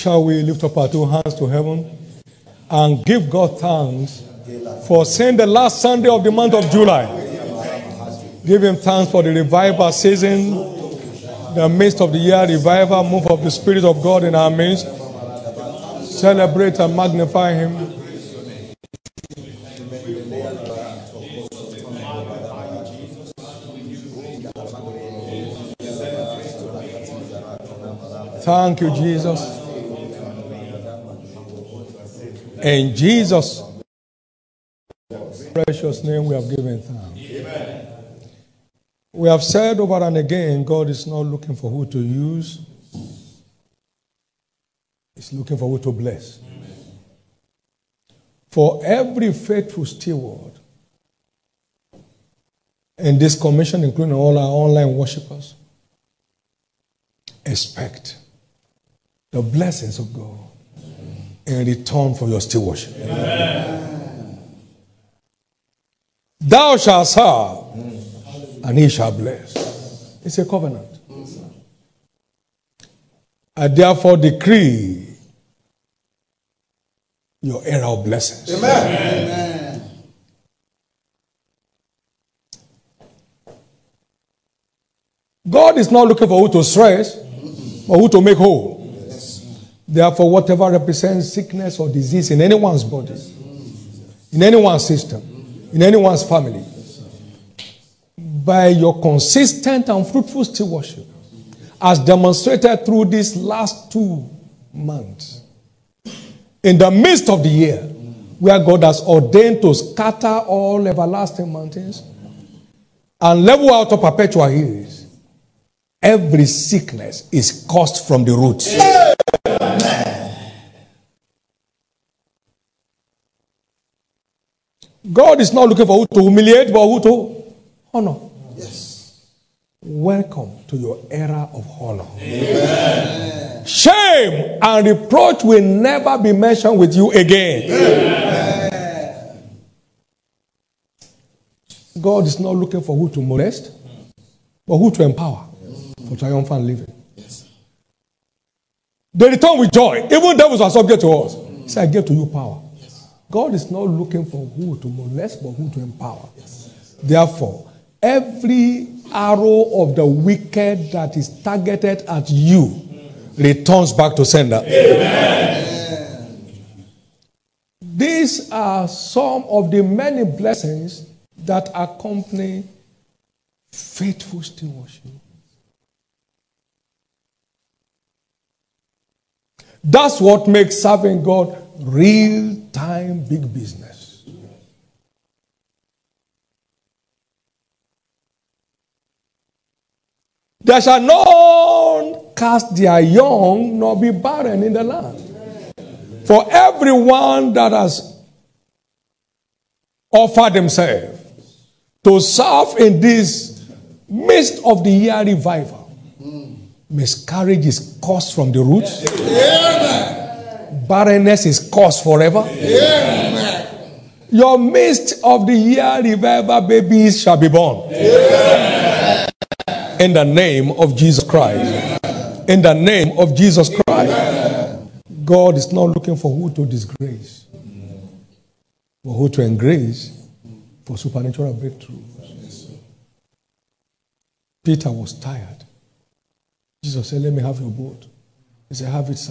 Shall we lift up our two hands to heaven and give God thanks for saying the last Sunday of the month of July? Give him thanks for the revival season, the midst of the year revival, move of the Spirit of God in our midst. Celebrate and magnify him. Thank you, Jesus. In Jesus' precious name we have given thanks. Amen. We have said over and again, God is not looking for who to use. He's looking for who to bless. Amen. For every faithful steward in this commission, including all our online worshipers, expect the blessings of God in return for your stewardship. Amen. Thou shalt serve, and he shall bless. It's a covenant. I therefore decree your era of blessings. Amen. Amen. God is not looking for who to stress, but who to make whole. Therefore, whatever represents sickness or disease in anyone's body, in anyone's system, in anyone's family, by your consistent and fruitful stewardship, as demonstrated through these last 2 months, in the midst of the year, where God has ordained to scatter all everlasting mountains and level out of perpetual hills, every sickness is cursed from the roots. God is not looking for who to humiliate, but who to honor. Yes. Welcome to your era of honor. Amen. Shame and reproach will never be mentioned with you again. Amen. God is not looking for who to molest, but who to empower for triumphant living. Yes. They return with joy. Even devils are subject to us. He said, I give to you power. God is not looking for who to molest, but who to empower. Yes. Therefore, every arrow of the wicked that is targeted at you returns back to sender. Amen. These are some of the many blessings that accompany faithful stewardship. That's what makes serving God real-time big business. There shall none cast their young, nor be barren in the land. For everyone that has offered themselves to serve in this midst of the year revival, miscarriage is cursed from the roots. Amen. Barrenness is cursed forever. Amen. Your midst of the year revival babies shall be born. Amen. In the name of Jesus Christ. Amen. In the name of Jesus Christ. Amen. God is not looking for who to disgrace, but who to engrace for supernatural breakthrough. Peter was tired. Jesus said, let me have your boat. He said, have it, sir.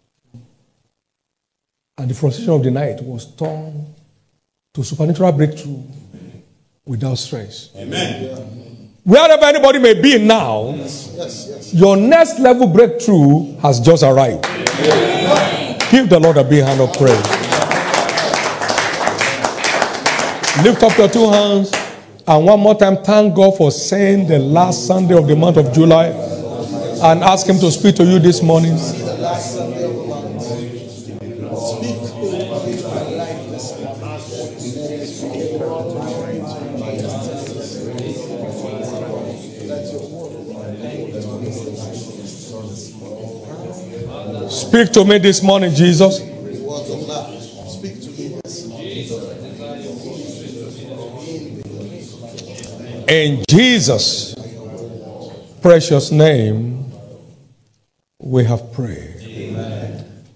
And the frustration of the night was turned to supernatural breakthrough without stress. Amen. Wherever anybody may be now, your next level breakthrough has just arrived. Amen. Give the Lord a big hand of praise. Lift up your two hands and one more time thank God for saying the last Sunday of the month of July. And ask him to speak to you this morning. Speak to me this morning, Jesus. In Jesus' precious name, we have prayed. Amen.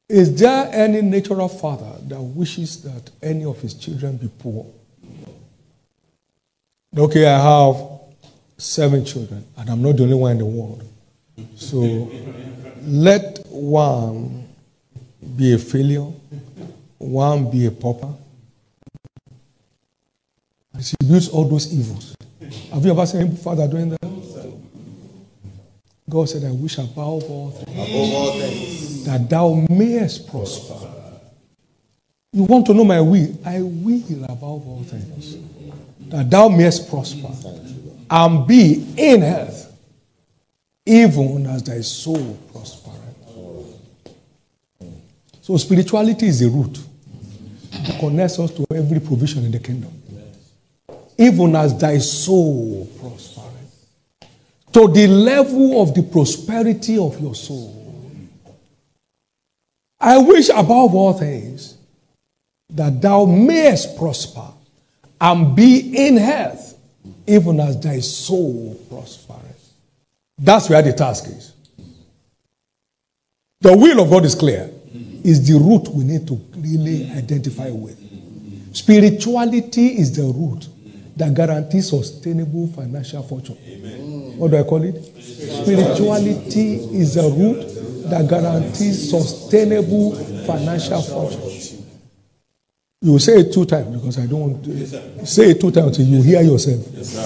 Is there any natural father that wishes that any of his children be poor? Okay, I have 7 children, and I'm not the only one in the world. So let one be a failure, one be a pauper. Distributes all those evils. Have you ever seen any father doing that? God said, I wish above all things that thou mayest prosper. You want to know my will? I will above all things that thou mayest prosper and be in health, even as thy soul prospereth. So spirituality is the root that connects us to every provision in the kingdom. Even as thy soul prospereth. To the level of the prosperity of your soul. I wish above all things that thou mayest prosper and be in health, even as thy soul prospereth. That's where the task is. The will of God is clear. It's the root we need to really identify with. Spirituality is the root that guarantees sustainable financial fortune. Amen. What do I call it? Spirituality is the root that guarantees sustainable financial fortune. You will say it 2 times because I don't want to say it 2 times until you hear yourself.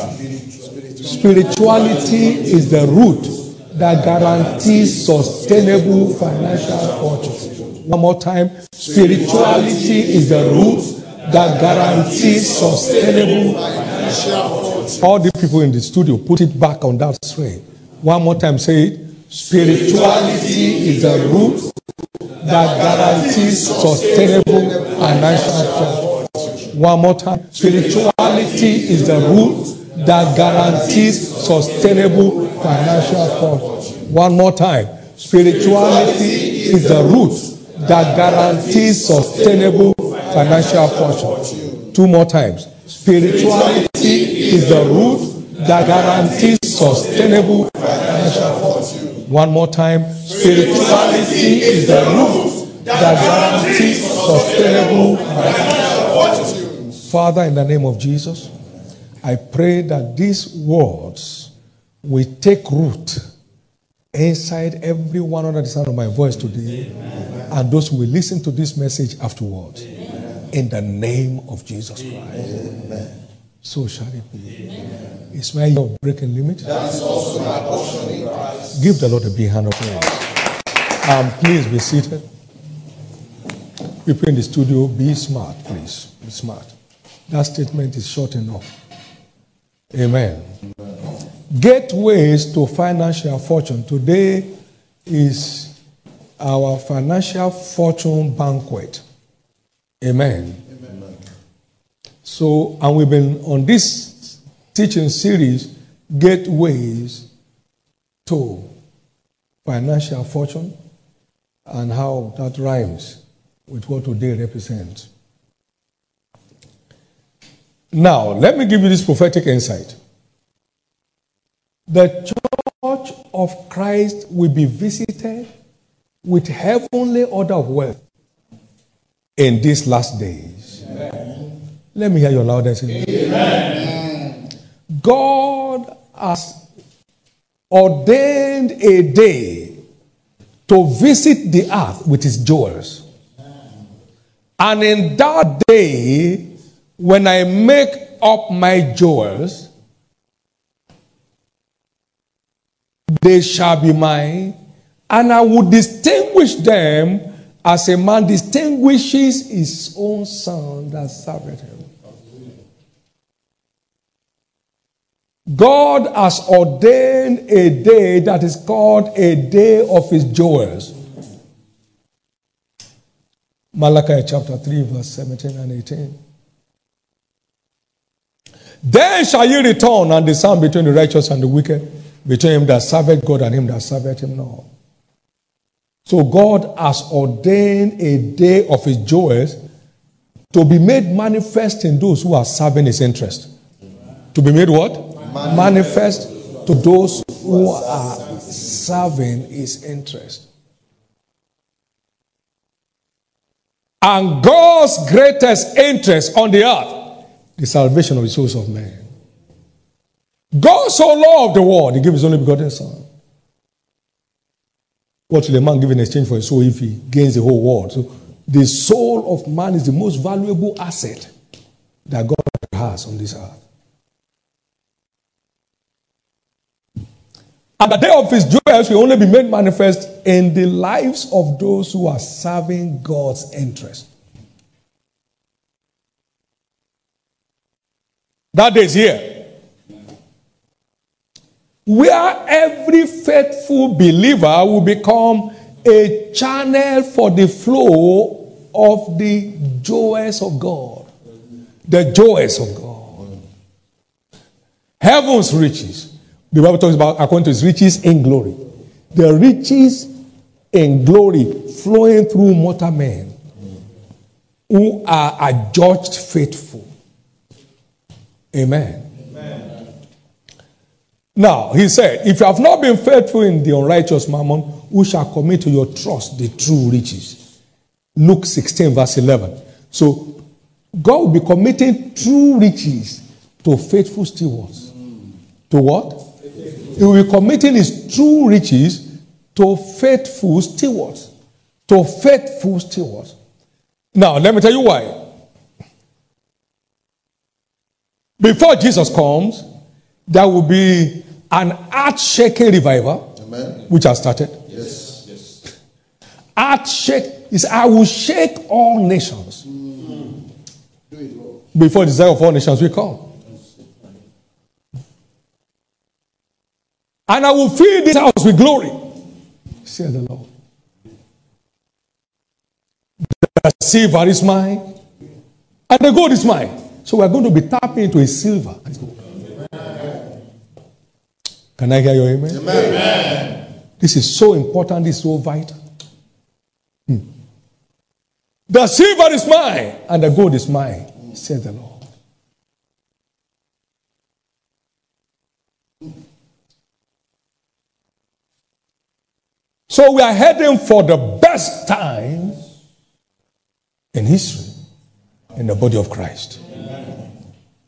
Spirituality is the root that guarantees sustainable financial fortune. One more time. Spirituality is the root that guarantees sustainable financial fortune. All the people in the studio, put it back on that string. One more time, say it. Spirituality is the root that guarantees sustainable financial fortune. One more time. Spirituality is the root that guarantees sustainable financial fortune. One more time. Spirituality is the root that guarantees sustainable financial fortune. 2 more times. Spirituality is the root that guarantees sustainable financial fortune. 1 more time. Spirituality is the root that guarantees sustainable financial fortune. Father, in the name of Jesus, I pray that these words will take root inside everyone under the sound of my voice today. Amen. And those who will listen to this message afterwards. Amen. In the name of Jesus Christ. Amen. So shall it be. Amen. Is my year of breaking limit? That is also my portion in Christ. Give the Lord a big hand of praise. Please be seated. People in the studio, be smart, please. Be smart. That statement is short enough. Amen. Gateways to financial fortune. Today is our financial fortune banquet. Amen. Amen. So, and we've been on this teaching series, Gateways to Financial Fortune, and how that rhymes with what today represents. Now, let me give you this prophetic insight. The Church of Christ will be visited with heavenly order of wealth in these last days. Amen. Let me hear your loudest amen. God has ordained a day to visit the earth with his jewels. And in that day, when I make up my jewels, they shall be mine, and I will distinguish them as a man distinguishes his own son that serveth him. God has ordained a day that is called a day of his jewels. Malachi chapter 3 verse 17 and 18. Then shall ye return and discern between the righteous and the wicked, between him that serveth God and him that serveth him not. So God has ordained a day of his jewels to be made manifest in those who are serving his interest. To be made what? Manifest to those who are serving his interest. And God's greatest interest on the earth, the salvation of the souls of men. God so loved the world, he gave his only begotten Son. What will a man give in exchange for his soul if he gains the whole world? So the soul of man is the most valuable asset that God has on this earth. And the day of his joys will only be made manifest in the lives of those who are serving God's interest. That day is here, where every faithful believer will become a channel for the flow of the joys of God. The joys of God. Heaven's riches. The Bible talks about according to his riches in glory. The riches in glory flowing through mortal men who are adjudged faithful. Amen. Now, he said, if you have not been faithful in the unrighteous mammon, who shall commit to your trust the true riches? Luke 16, verse 11. So, God will be committing true riches to faithful stewards. To what? He will be committing his true riches to faithful stewards. To faithful stewards. Now, let me tell you why. Before Jesus comes, there will be an earth-shaking revival. Amen. Which has started. Yes, yes. Earth-shake is, I will shake all nations. Do it, Lord. Before the desire of all nations will come. And I will fill this house with glory, said the Lord. The silver is mine, and the gold is mine. So we are going to be tapping into his silver. Can I hear your amen? Amen. This is so important. This is so vital. The silver is mine, and the gold is mine, said the Lord. So we are heading for the best time in history in the body of Christ. Amen.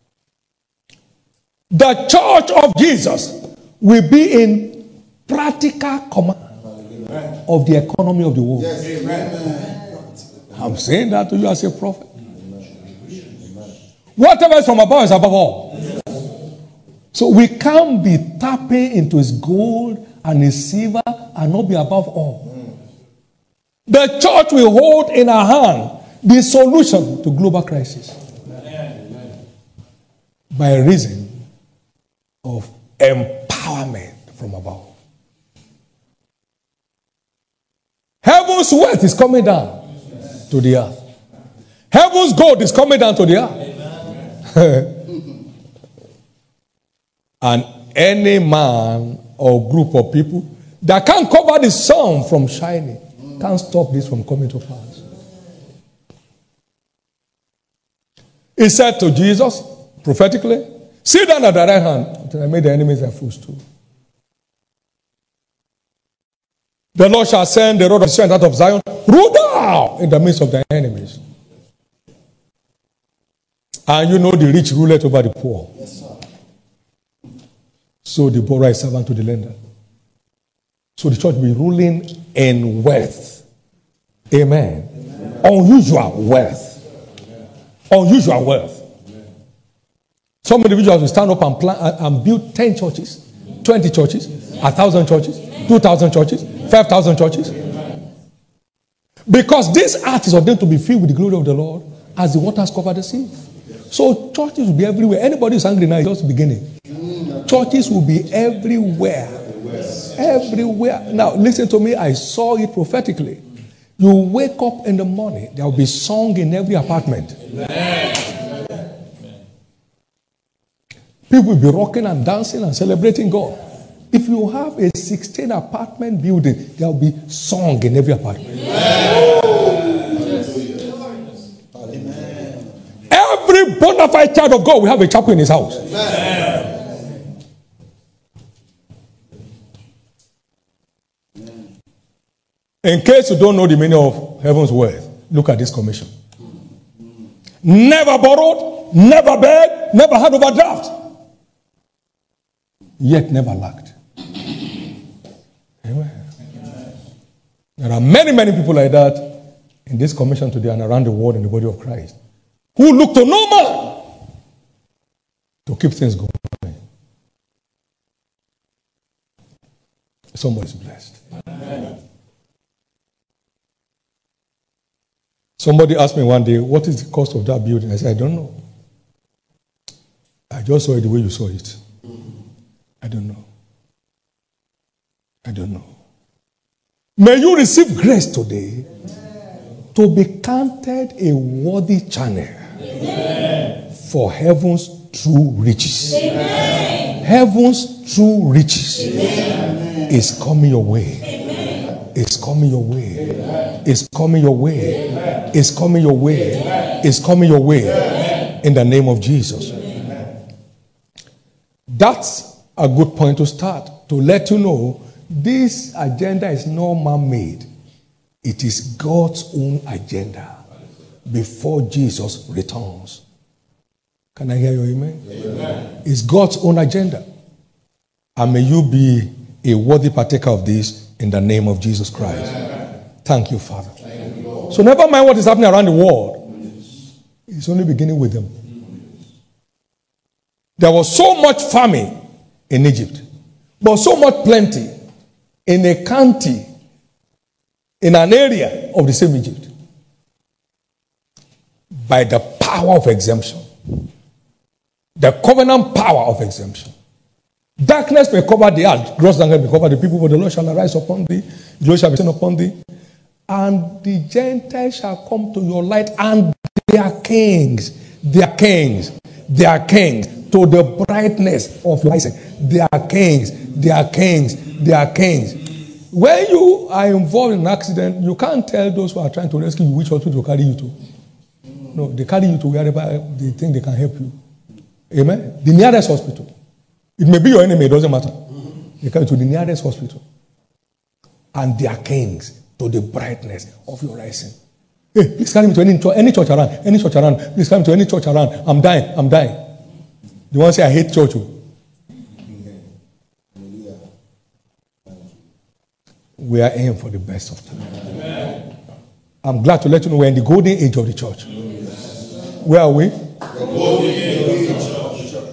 The church of Jesus will be in practical command of the economy of the world. Yes. Amen. I'm saying that to you as a prophet. Whatever is from above is above all. So we can't be tapping into his gold and his silver and not be above all. The church will hold in her hand the solution to global crisis. By reason of empowerment from above. Heaven's wealth is coming down to the earth. Heaven's gold is coming down to the earth. And any man or group of people that can't cover the sun from shining can't stop this from coming to pass. He said to Jesus, prophetically, sit down at the right hand until I made the enemies their footstool. The Lord shall send the rod of strength out of Zion, rule down in the midst of the enemies. And you know the rich ruleth over the poor. Yes, sir. So the borrower is servant to the lender. So the church will be ruling in wealth. Amen. Amen. Unusual wealth. Amen. Unusual wealth. Amen. Some individuals will stand up and plan and build 10 churches, 20 churches, 1,000 churches, 2,000 churches, 5,000 churches. Amen. Because this earth is ordained to be filled with the glory of the Lord as the waters cover the sea. So churches will be everywhere. Anybody who's angry now is just beginning. Churches will be everywhere. Everywhere. Now, listen to me. I saw it prophetically. You wake up in the morning, there will be song in every apartment. Amen. People will be rocking and dancing and celebrating God. If you have a 16 apartment building, there will be song in every apartment. Amen. Every bona fide child of God will have a chapel in his house. Amen. In case you don't know the meaning of heaven's wealth, Look at this commission. Never borrowed, never begged, never had overdraft. Yet never lacked. Amen. There are many, many people like that in this commission today and around the world in the body of Christ who look to no man to keep things going. Somebody's blessed. Amen. Somebody asked me one day, what is the cost of that building? I said, I don't know. I just saw it the way you saw it. I don't know. I don't know. May you receive grace today to be counted a worthy channel for heaven's true riches. Amen. Heaven's true riches is coming your way. It's coming your way. It's coming your way. It's coming your way. It's coming your way. In the name of Jesus. That's a good point to start, to let you know this agenda is not man-made. It is God's own agenda before Jesus returns. Can I hear you? Amen? Amen. It's God's own agenda. And may you be a worthy partaker of this in the name of Jesus Christ. Amen. Thank you, Father. Thank you, so never mind what is happening around the world. It's only beginning with them. There was so much famine in Egypt, but so much plenty in a county, in an area of the same Egypt. By the power of exemption. The covenant power of exemption. Darkness may cover the earth, gross darkness may cover the people, but the Lord shall arise upon thee, joy shall be seen upon thee, and the Gentiles shall come to your light, and their kings, to the brightness of your rising. Their kings. When you are involved in an accident, you can't tell those who are trying to rescue you which hospital to carry you to. No, they carry you to wherever they think they can help you. Amen? The nearest hospital. It may be your enemy, it doesn't matter. They carry you to the nearest hospital. And their kings to the brightness of your rising. Hey, please carry me to any church around. Please carry me to any church around. I'm dying. The one say, I hate church. We are aiming for the best of time. Amen. I'm glad to let you know we're in the golden age of the church. Yes. Where are we? The golden age of the church.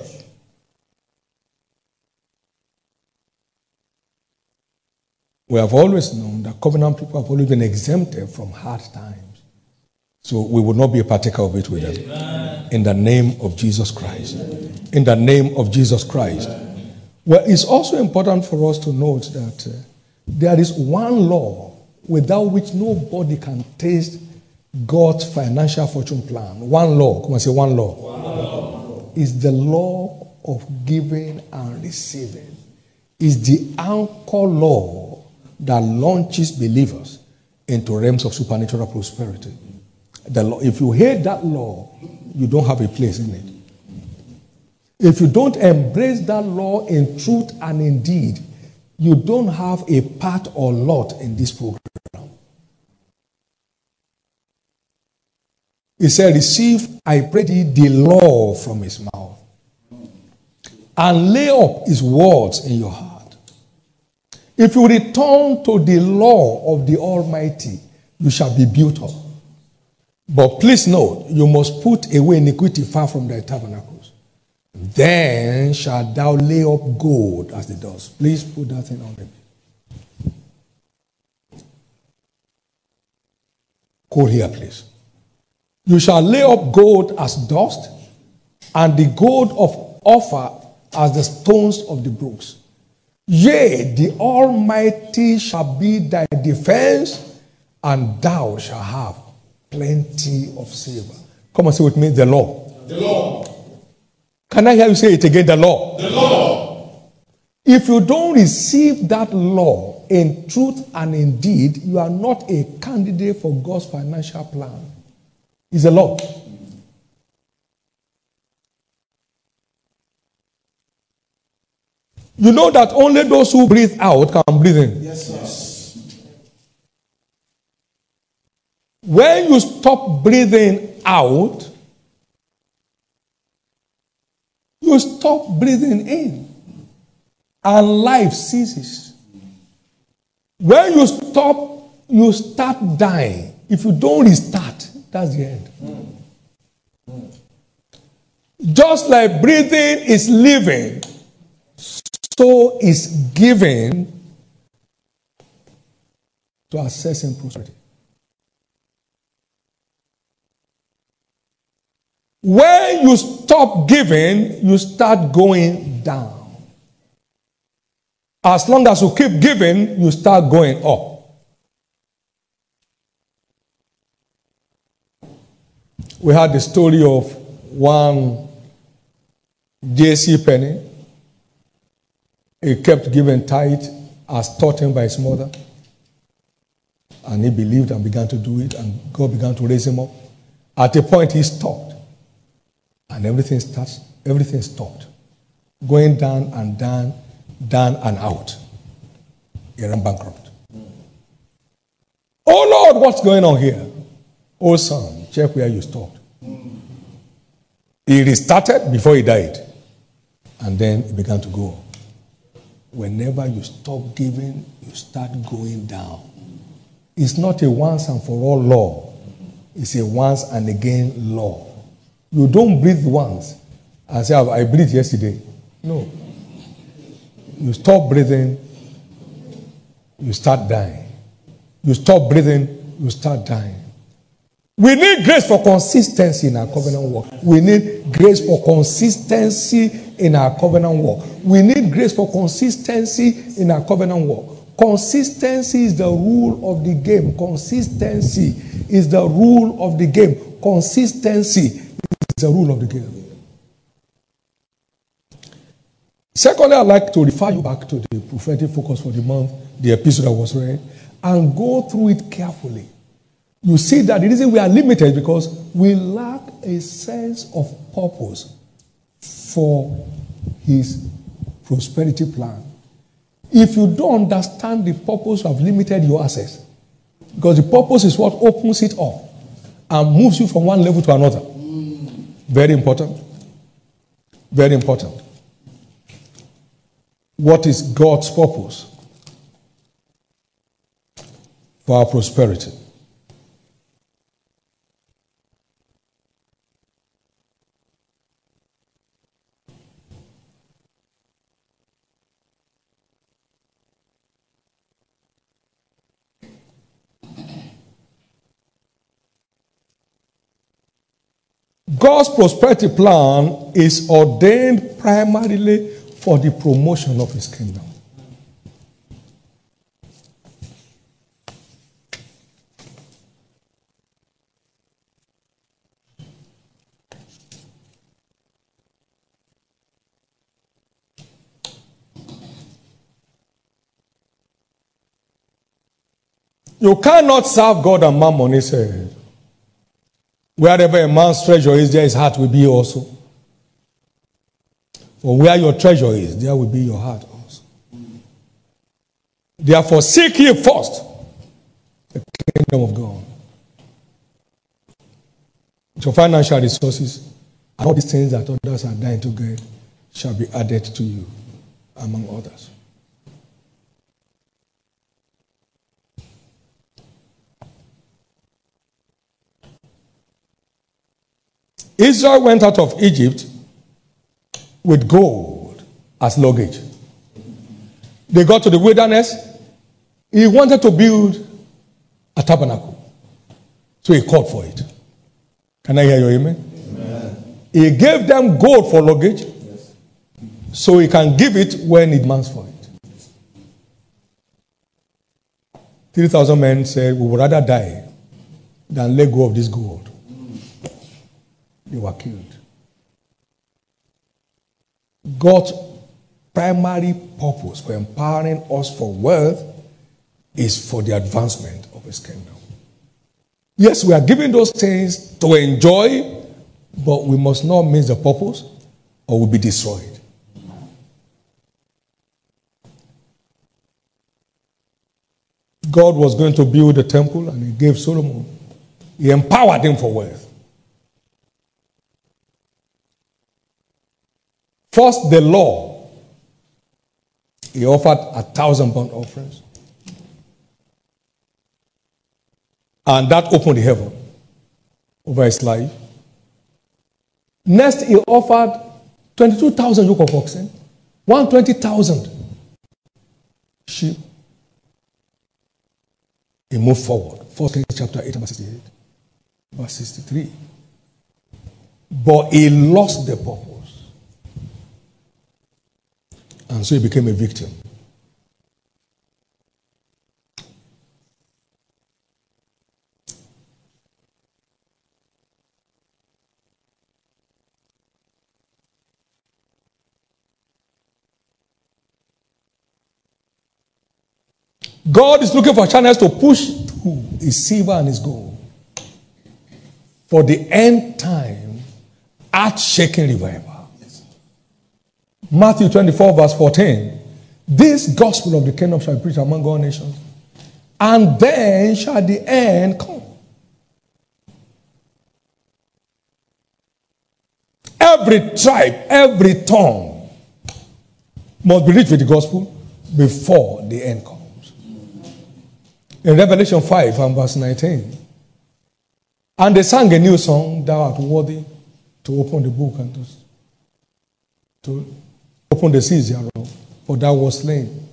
We have always known that covenant people have always been exempted from hard times. So we will not be a partaker of it with them. Amen. In the name of Jesus Christ. In the name of Jesus Christ. Well, it's also important for us to note that there is one law without which nobody can taste God's financial fortune plan. One law. Come on, say one law. One law. Is the law of giving and receiving. Is the anchor law that launches believers into realms of supernatural prosperity. The law, if you hate that law, you don't have a place in it. If you don't embrace that law in truth and in deed, you don't have a part or lot in this program. He said, receive, I pray thee, the law from his mouth, and lay up his words in your heart. If you return to the law of the Almighty, you shall be built up. But please note, you must put away iniquity far from thy tabernacles. Then shalt thou lay up gold as the dust. Please put that thing on me. Go here, please. You shall lay up gold as dust, and the gold of Ophir as the stones of the brooks. Yea, the Almighty shall be thy defense, and thou shalt have plenty of silver. Come and say with me, the law. The law. Can I hear you say it again? The law. The law. If you don't receive that law in truth and in deed, you are not a candidate for God's financial plan. It's a law. You know that only those who breathe out can breathe in. Yes. When you stop breathing out, you stop breathing in, and life ceases. When you stop, you start dying. If you don't restart, that's the end. Just like breathing is living, so is giving to accessing prosperity. When you stop giving, you start going down. As long as you keep giving, you start going up. We had the story of one J.C. Penney. He kept giving tithe as taught him by his mother. And he believed and began to do it, and God began to raise him up. At a point, he stopped. And everything stopped. Going down and down, down and out. He ran bankrupt. Oh Lord, what's going on here? Oh son, check where you stopped. He restarted before he died. And then he began to go. Whenever you stop giving, you start going down. It's not a once and for all law. It's a once and again law. You don't breathe once and say, I breathed yesterday. No. You stop breathing, you start dying. You stop breathing, you start dying. We need grace for consistency in our covenant work. We need grace for consistency in our covenant work. We need grace for consistency in our covenant work. Consistency is the rule of the game. Consistency is the rule of the game. Consistency is the rule of the game. Secondly, I'd like to refer you back to the prophetic focus for the month, the episode that was read, and go through it carefully. You see that the reason we are limited is because we lack a sense of purpose for his prosperity plan. If you don't understand the purpose, you have limited your access. Because the purpose is what opens it up and moves you from one level to another. Very important. Very important. What is God's purpose for our prosperity? God's prosperity plan is ordained primarily for the promotion of his kingdom. You cannot serve God and mammon, he said. Wherever a man's treasure is, there his heart will be also. For where your treasure is, there will be your heart also. Therefore, seek ye first the kingdom of God. Your financial resources and all these things that others are dying to get shall be added to you, among others. Israel went out of Egypt with gold as luggage. They got to the wilderness. He wanted to build a tabernacle. So he called for it. Can I hear your amen? Amen. He gave them gold for luggage. Yes. So he can give it when he demands for it. 3,000 men said, we would rather die than let go of this gold. They were killed. God's primary purpose for empowering us for wealth is for the advancement of his kingdom. Yes, we are given those things to enjoy, but we must not miss the purpose or we'll be destroyed. God was going to build a temple and he gave Solomon He empowered him for wealth. First, the law. He offered 1,000 burnt offerings. And that opened the heaven over his life. Next, he offered 22,000 yoke of oxen, 120,000 sheep. He moved forward. 1 Kings chapter 8, verse 68, verse 63. But he lost the purpose. And so he became a victim. God is looking for channels to push through his silver and his gold for the end time earth-shaking revival. Matthew 24 verse 14. This gospel of the kingdom shall be preached among all nations, and then shall the end come. Every tribe, every tongue must be reached with the gospel before the end comes. In Revelation 5 and verse 19. And they sang a new song, thou art worthy to open the book and to open the seals thereof, for thou wast slain.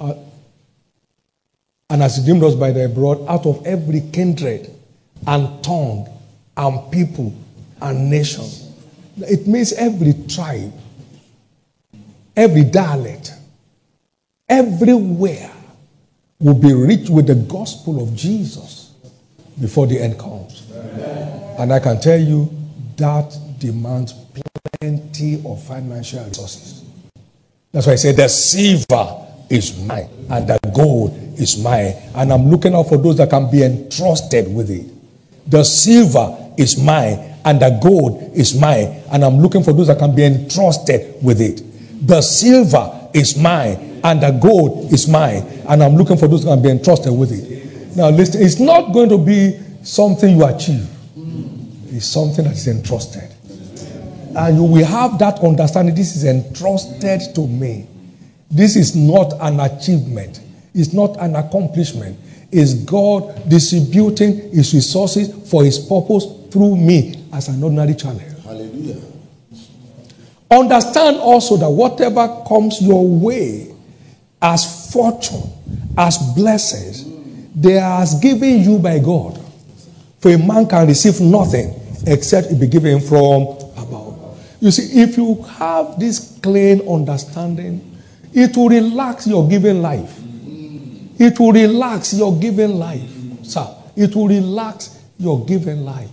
And hast redeemed us by thy blood out of every kindred and tongue and people and nation. It means every tribe, every dialect, everywhere will be reached with the gospel of Jesus before the end comes. Amen. And I can tell you that demands plenty of financial resources. That's why I say the silver is mine and the gold is mine. And I'm looking out for those that can be entrusted with it. The silver is mine and the gold is mine. And I'm looking for those that can be entrusted with it. The silver is mine and the gold is mine. And I'm looking for those who can be entrusted with it. Now listen, it's not going to be something you achieve. It's something that is entrusted. And you will have that understanding. This is entrusted to me. This is not an achievement. It's not an accomplishment. It's God distributing his resources for his purpose through me as an ordinary channel. Hallelujah. Understand also that whatever comes your way as fortune, as blessings, they are given you by God. For a man can receive nothing except it be given from above. You see, if you have this clean understanding, it will relax your given life. It will relax your given life. Sir, it will relax your given life.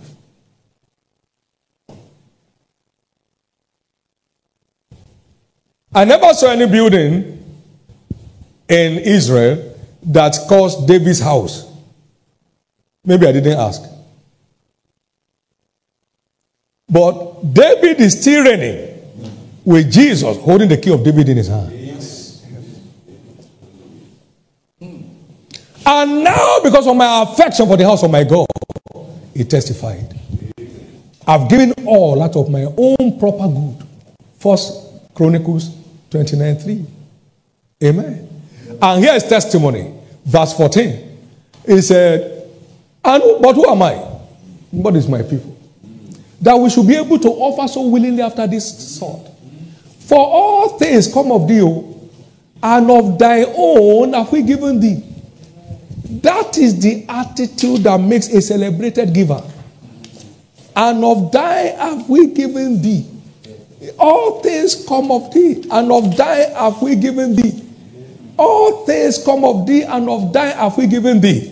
I never saw any building in Israel that cost David's house. Maybe I didn't ask. But David is still reigning with Jesus holding the key of David in his hand. Yes. And now, because of my affection for the house of my God, he testified. I've given all out of my own proper good. 1 Chronicles 29:3. Amen. And here is testimony. Verse 14. He said, but who am I? What is my people? That we should be able to offer so willingly after this sort. For all things come of thee, and of thy own have we given thee. That is the attitude that makes a celebrated giver. And of thy have we given thee. All things come of thee, and of thy have we given thee. All things come of thee, and of thy have we given thee.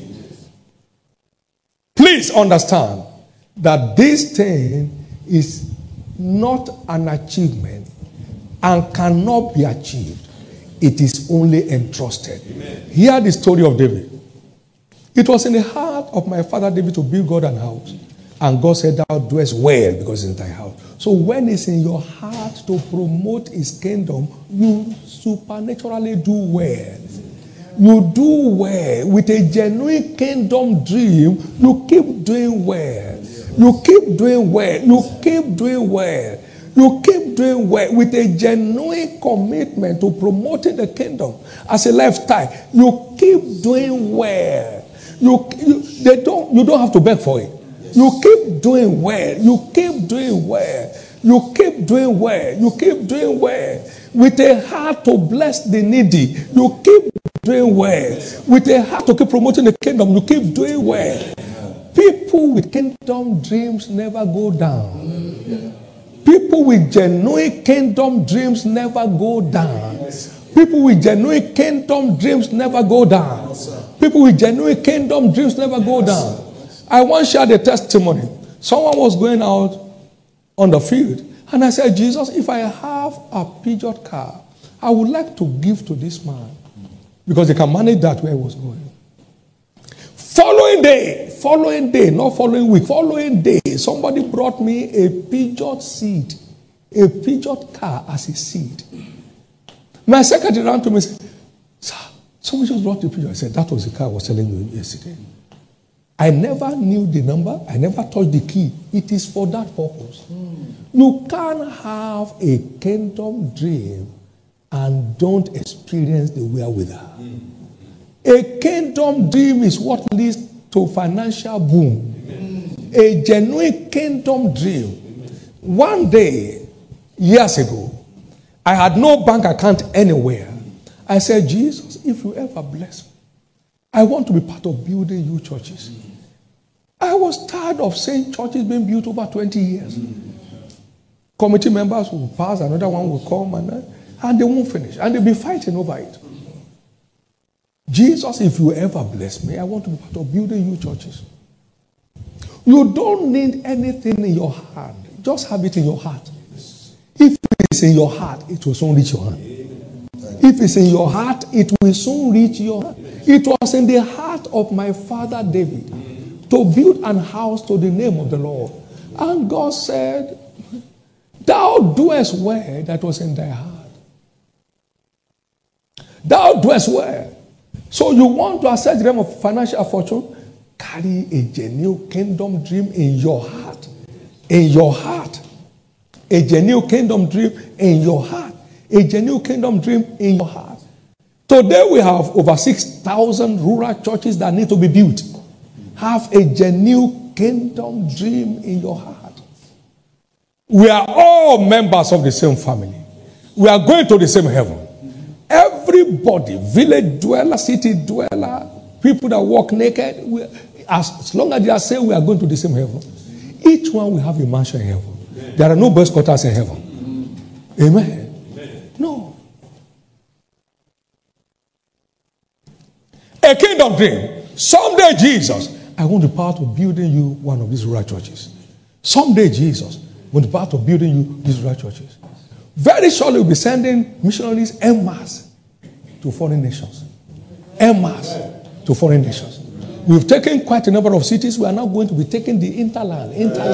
Please understand that this thing is not an achievement and cannot be achieved. It is only entrusted. Amen. Hear the story of David. It was in the heart of my father David to build God an house. And God said, thou doest well because it's in thy house. So when it's in your heart to promote his kingdom, you supernaturally do well. You do well. With a genuine kingdom dream, you keep doing well. You keep doing well. You keep doing well. You keep doing well with a genuine commitment to promoting the kingdom as a lifestyle. You keep doing well. You don't have to beg for it. You keep doing well. You keep doing well. You keep doing well. You keep doing well. With a heart to bless the needy, you keep doing well. With a heart to keep promoting the kingdom, you keep doing well. People with kingdom dreams never go down. People with genuine kingdom dreams never go down. People with genuine kingdom dreams never go down. People with genuine kingdom dreams never go down. I once shared a testimony. Someone was going out on the field, and I said, Jesus, if I have a Peugeot car, I would like to give to this man because he can manage that where he was going. Following day, not following week, following day, somebody brought me a Peugeot seed, a Peugeot car as a seed. My secretary ran to me and said, sir, somebody just brought the Peugeot. I said, that was the car I was telling you yesterday. I never knew the number. I never touched the key. It is for that purpose. You can't have a kingdom dream and don't experience the wherewithal. A kingdom dream is what leads to financial boom. A genuine kingdom dream. One day, years ago, I had no bank account anywhere. I said, Jesus, if you ever bless me, I want to be part of building you churches. I was tired of seeing churches being built over 20 years. Committee members will pass, another one will come, and they won't finish. And they'll be fighting over it. Jesus, if you ever bless me, I want to be part of building you churches. You don't need anything in your hand. Just have it in your heart. If it's in your heart, it will soon reach your hand. If it's in your heart, it will soon reach your hand. It was in the heart of my father David to build an house to the name of the Lord. And God said, thou doest well that was in thy heart. Thou doest well. So you want to access the realm of financial fortune? Carry a genuine kingdom dream in your heart. In your heart. A genuine kingdom dream in your heart. A genuine kingdom dream in your heart. Today we have over 6,000 rural churches that need to be built. Have a genuine kingdom dream in your heart. We are all members of the same family. We are going to the same heaven. Everybody, village dweller, city dweller, people that walk naked, as long as they are saying we are going to the same heaven, each one will have a mansion in heaven. There are no boys' quarters in heaven. Amen. No. A kingdom dream. Someday, Jesus, I want to be part of building you one of these rural churches. Someday, Jesus, I want to be part of building you these rural churches. Very shortly, we'll be sending missionaries en masse to foreign nations. En masse to foreign nations. We've taken quite a number of cities. We are now going to be taking the interland.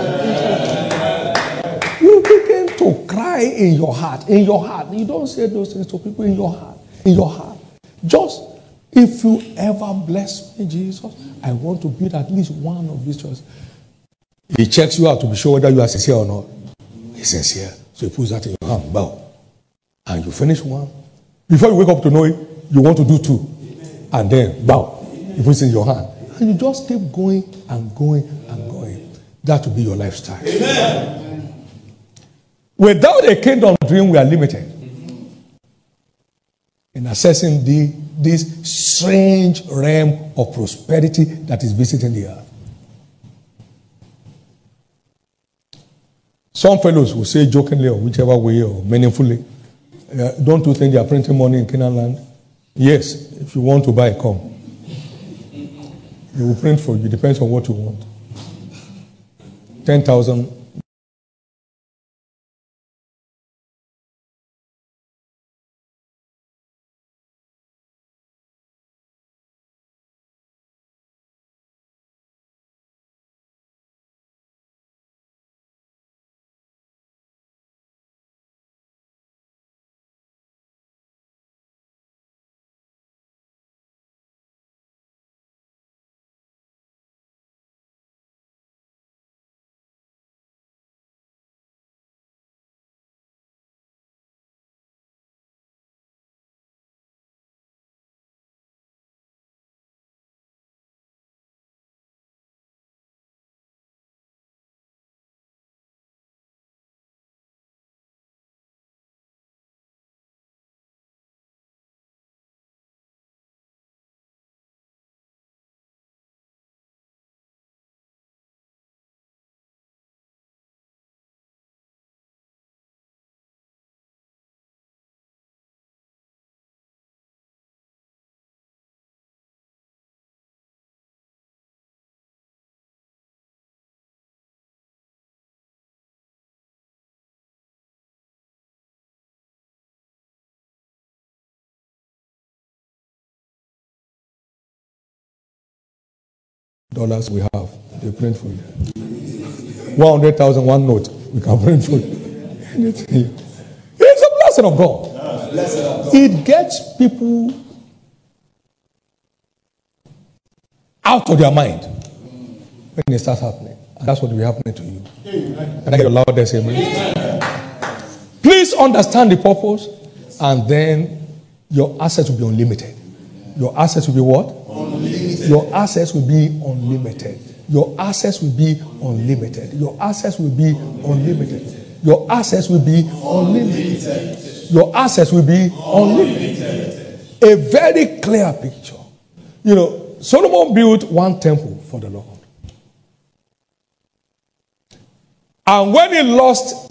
You begin to cry in your heart. In your heart. You don't say those things to people in your heart. In your heart. Just, if you ever bless me, Jesus, I want to build at least one of these churches. He checks you out to be sure whether you are sincere or not. He's sincere. So he puts that in your hand. Bow. And you finish one. Before you wake up to know it, you want to do two. And then bow. He puts it in your hand. And you just keep going and going and going. That will be your lifestyle. Amen. Without a kingdom dream, we are limited in accessing this strange realm of prosperity that is visiting the earth. Some fellows will say jokingly or whichever way or meaningfully, don't you think they are printing money in Canaan land? Yes, if you want to buy, come. They will print for you. Depends on what you want. 10,000 we have. They print for you. 100,000, one note. We can print for you. Anything. It's a blessing of God. It gets people out of their mind when it starts happening. And that's what will be happening to you. Can I get a loudest amen? Please understand the purpose, and then your assets will be unlimited. Your assets will be what? Unlimited. Your assets will be unlimited. Your assets will be unlimited. Your assets will be unlimited. Your assets will be unlimited. Your assets will be unlimited. A very clear picture. You know, Solomon built one temple for the Lord. And when he lost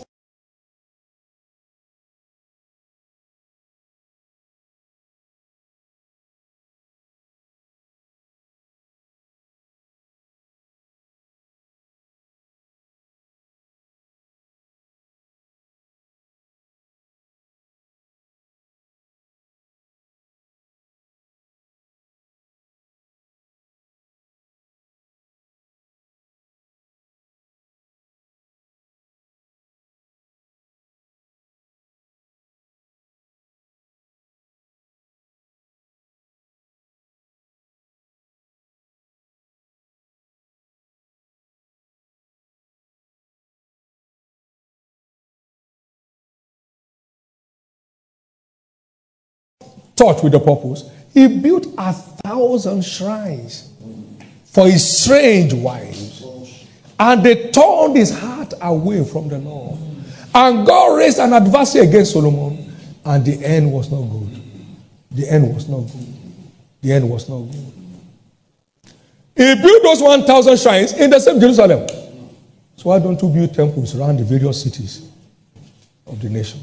touch with the purpose, he built 1,000 shrines for his strange wives. And they turned his heart away from the Lord. And God raised an adversary against Solomon. And the end was not good. The end was not good. The end was not good. He built those 1,000 shrines in the same Jerusalem. So why don't you build temples around the various cities of the nation?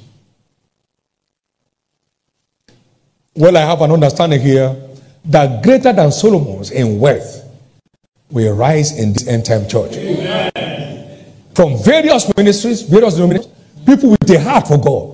Well, I have an understanding here that greater than Solomon's in wealth will rise in this end time church. Amen. From various ministries, various denominations, people with a heart for God.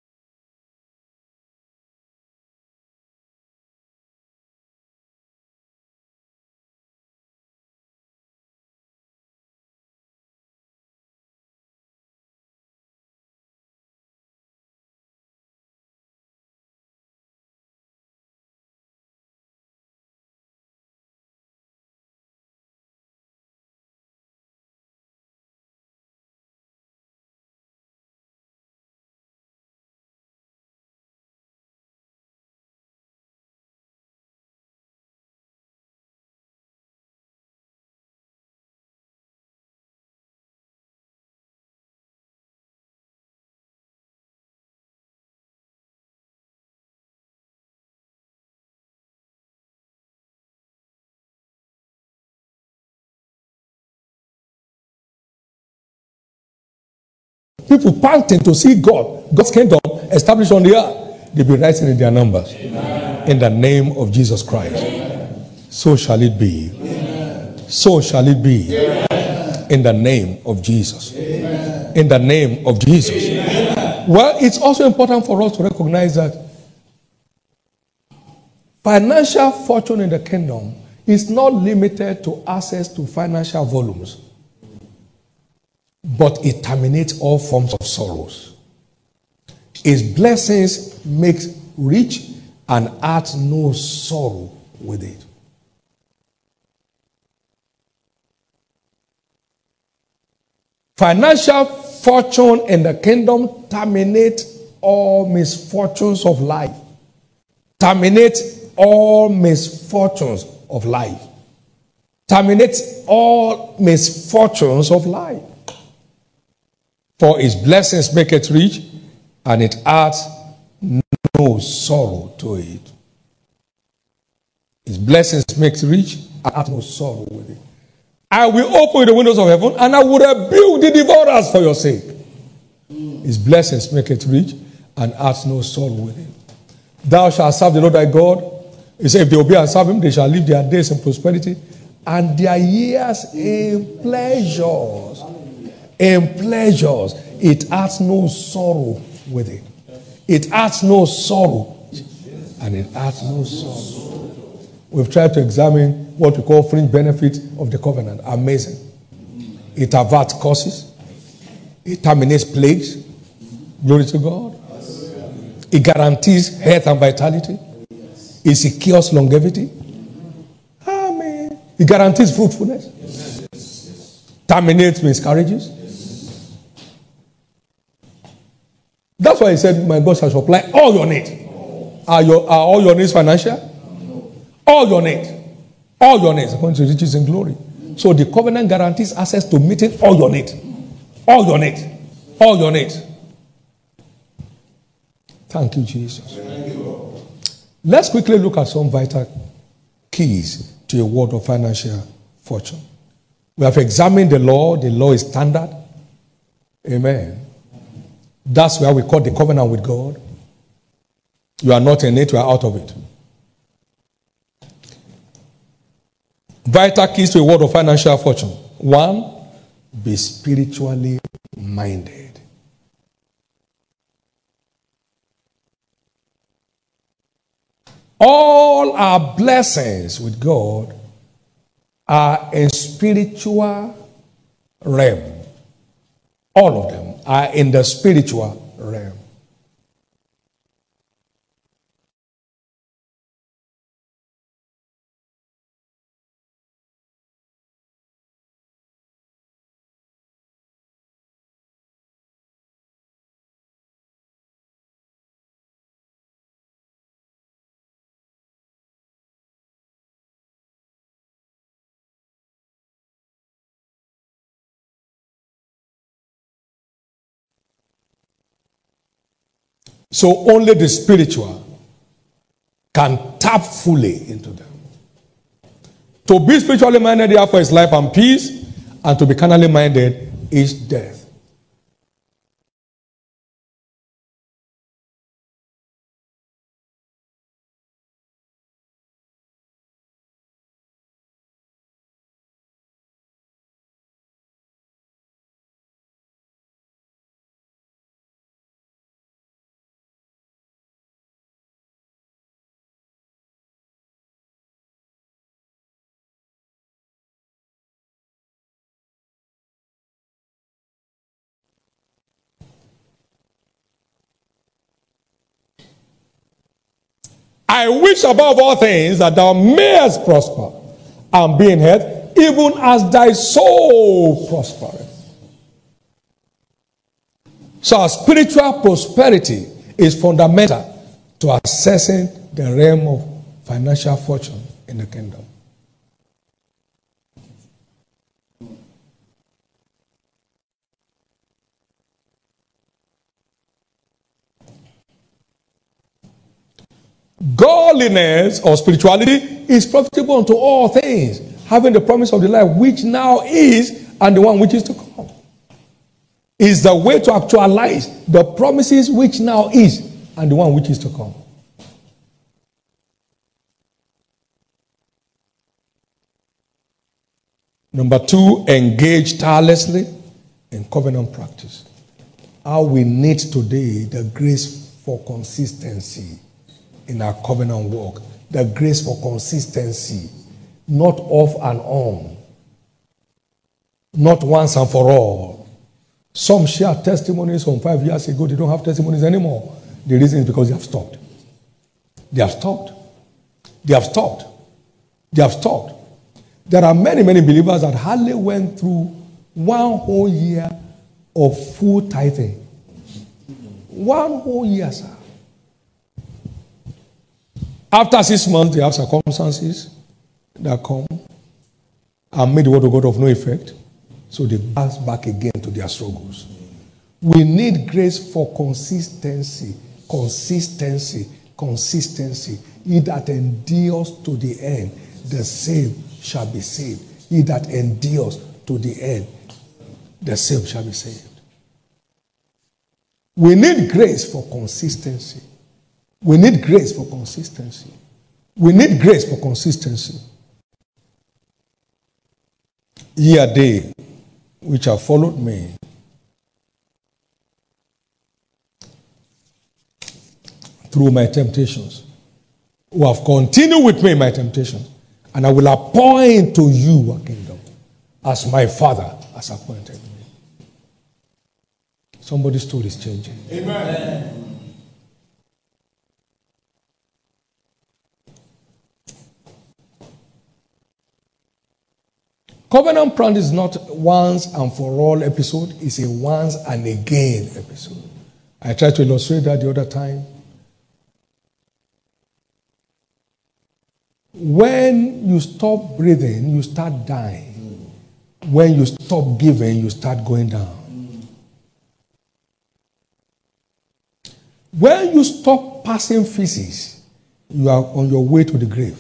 People panting to see God's kingdom established on the earth. They'll be rising in their numbers. Amen. In the name of Jesus Christ. Amen. So shall it be. Amen. So shall it be. Amen. In the name of Jesus. Amen. In the name of Jesus. Amen. Well, it's also important for us to recognize that financial fortune in the kingdom is not limited to access to financial volumes, but it terminates all forms of sorrows. His blessings make rich and adds no sorrow with it. Financial fortune in the kingdom terminates all misfortunes of life. Terminates all misfortunes of life. Terminates all misfortunes of life. For his blessings make it rich, and it adds no sorrow to it. His blessings make it rich, and adds no sorrow with it. I will open the windows of heaven, and I will rebuke the devourers for your sake. His blessings make it rich, and adds no sorrow with it. Thou shalt serve the Lord thy God. He said, if they obey and serve him, they shall live their days in prosperity, and their years in pleasures. In pleasures, it adds no sorrow with it. It adds no sorrow, and it adds no sorrow. We've tried to examine what we call fringe benefits of the covenant. Amazing. It averts curses. It terminates plagues. Glory to God. It guarantees health and vitality. It secures longevity. Amen. It guarantees fruitfulness. Terminates miscarriages. That's why he said, my God shall supply all your needs. Are all your needs financial? All your needs. All your needs, according to riches and glory. So the covenant guarantees access to meeting all your needs. All your needs. All your needs. Thank you, Jesus. Let's quickly look at some vital keys to a world of financial fortune. We have examined the law. The law is standard. Amen. That's why we call the covenant with God. You are not in it, you are out of it. Vital keys to a world of financial fortune. 1, be spiritually minded. All our blessings with God are in spiritual realm. All of them are in the spiritual realm. So only the spiritual can tap fully into them. To be spiritually minded, therefore, is life and peace, and to be carnally minded is death. I wish above all things that thou mayest prosper and be in health, even as thy soul prospereth. So our spiritual prosperity is fundamental to accessing the realm of financial fortune in the kingdom. Godliness or spirituality is profitable unto all things, having the promise of the life which now is and the one which is to come. Is the way to actualize the promises which now is and the one which is to come. Number 2, engage tirelessly in covenant practice. How we need today the grace for consistency in our covenant work. The grace for consistency, not off and on, not once and for all. Some share testimonies from 5 years ago. They don't have testimonies anymore. The reason is because they have stopped. They have stopped. They have stopped. They have stopped. There are many, many believers that hardly went through 1 whole year of full tithing. 1 whole year, sir. After 6 months, they have circumstances that come and make the word of God of no effect. So they pass back again to their struggles. We need grace for consistency. Consistency. Consistency. He that endures to the end, the same shall be saved. He that endures to the end, the same shall be saved. We need grace for consistency. We need grace for consistency. We need grace for consistency. Ye are they which have followed me, through my temptations, who have continued with me in my temptation, and I will appoint to you a kingdom, as my Father has appointed me. Somebody's story is changing. Amen. Covenant plan is not once and for all episode. It's a once and again episode. I tried to illustrate that the other time. When you stop breathing, you start dying. When you stop giving, you start going down. When you stop passing feces, you are on your way to the grave.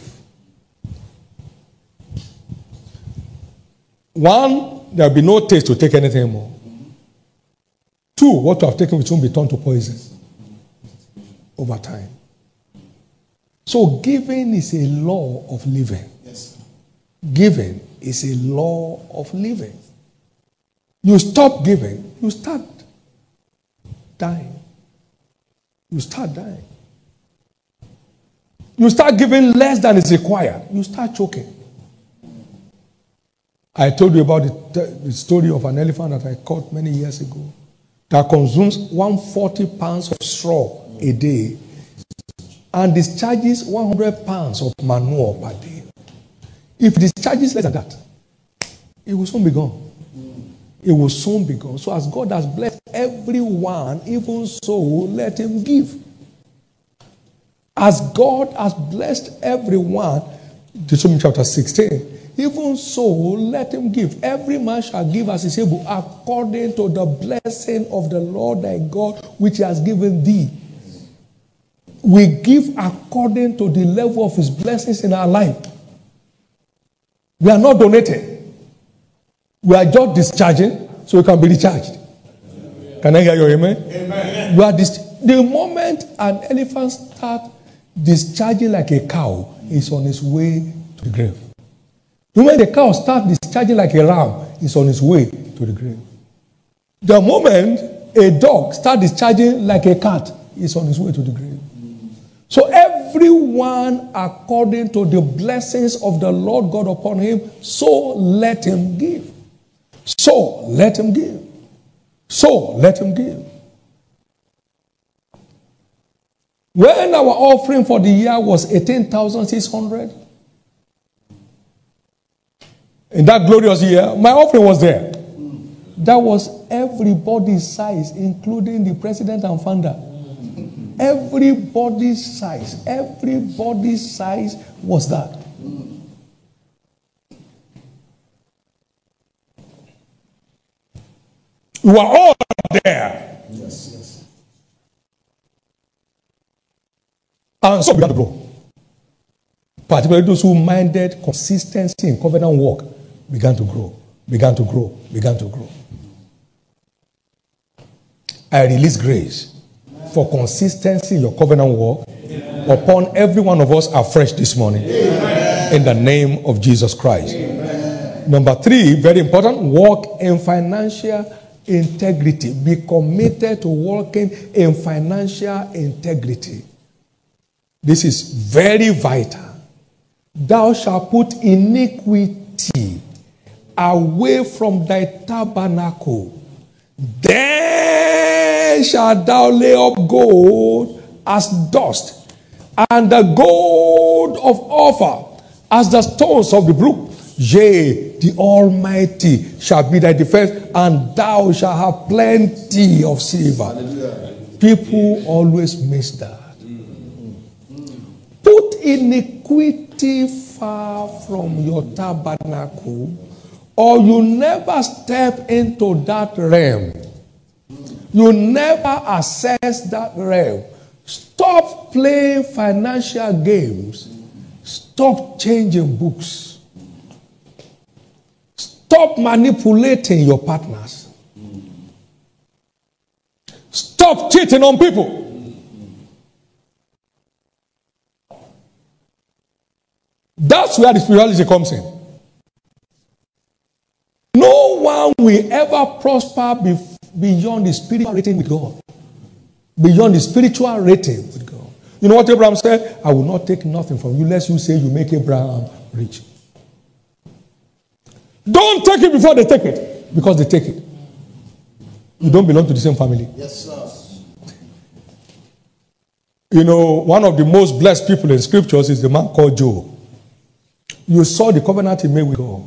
One, there will be no taste to take anything more. Two, what you have taken will soon be turned to poison over time. So giving is a law of living. Yes. Giving is a law of living. You stop giving, you start dying. You start dying. You start giving less than is required. You start choking. I told you about the story of an elephant that I caught many years ago that consumes 140 pounds of straw a day and discharges 100 pounds of manure per day. If it discharges less than that, it will soon be gone. It will soon be gone. So as God has blessed everyone, even so let him give. As God has blessed everyone, Deuteronomy chapter 16, even so, let him give. Every man shall give as he is able, according to the blessing of the Lord thy God, which he has given thee. We give according to the level of his blessings in our life. We are not donating. We are just discharging so we can be recharged. Can I hear your amen? Amen. We are the moment an elephant starts discharging like a cow, is on his way to the grave. When the cow starts discharging like a ram, it's on its way to the grave. The moment a dog starts discharging like a cat, it's on its way to the grave. So everyone according to the blessings of the Lord God upon him, so let him give. So let him give. So let him give. When our offering for the year was 18,600, in that glorious year, my offering was there. That was everybody's size, including the president and founder. Everybody's size was that. We were all there. Yes. And so we had to grow. Particularly those who minded consistency in covenant work began to grow. I release grace for consistency in your covenant work upon every one of us afresh this morning. Amen. In the name of Jesus Christ. Amen. Number 3, very important, walk in financial integrity. Be committed to walking in financial integrity. This is very vital. Thou shalt put iniquity away from thy tabernacle. Then shalt thou lay up gold as dust, and the gold of Ophir as the stones of the brook. Yea, the Almighty shall be thy defense, and thou shalt have plenty of silver. People always miss that. Put iniquity far from your tabernacle, or you never step into that realm. You never access that realm. Stop playing financial games. Stop changing books. Stop manipulating your partners. Stop cheating on people. That's where the spirituality comes in. No one will ever prosper beyond the spiritual rating with God. Beyond the spiritual rating with God. You know what Abraham said? I will not take nothing from you lest you say you make Abraham rich. Don't take it before they take it, because they take it. You don't belong to the same family. Yes, sir. You know, one of the most blessed people in scriptures is the man called Job. You saw the covenant he made with God.